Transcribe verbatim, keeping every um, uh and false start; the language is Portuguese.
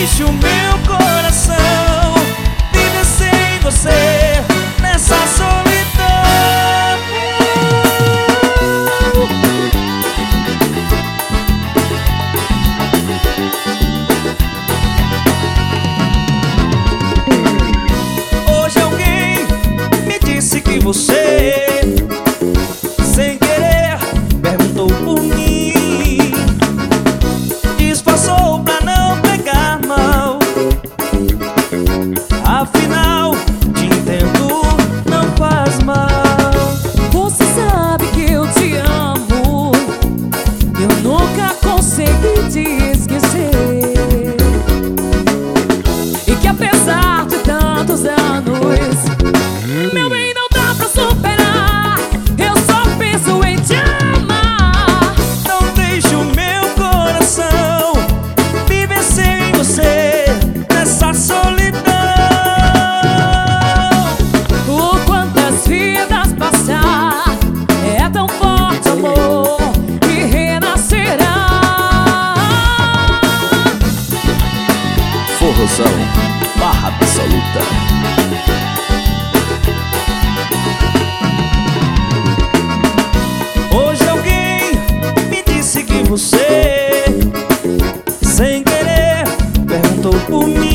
deixe o meu coração viver sem você nessa solidão. Hoje alguém me disse que você, sem querer, perguntou por mim, disfarçou pra não pegar mal. Afinal, te entendo, não faz mal. Você sabe que eu te amo, eu nunca consegui te esquecer. E que apesar de tantos anos, meu bem, não dá pra superar. Eu só penso em te amar. Não deixe o meu coração viver sem você nessa solidão. Por quantas vidas passar, é tão forte amor que renascerá. Forrozão, barra absoluta. Hoje alguém me disse que você, sem querer, perguntou por mim,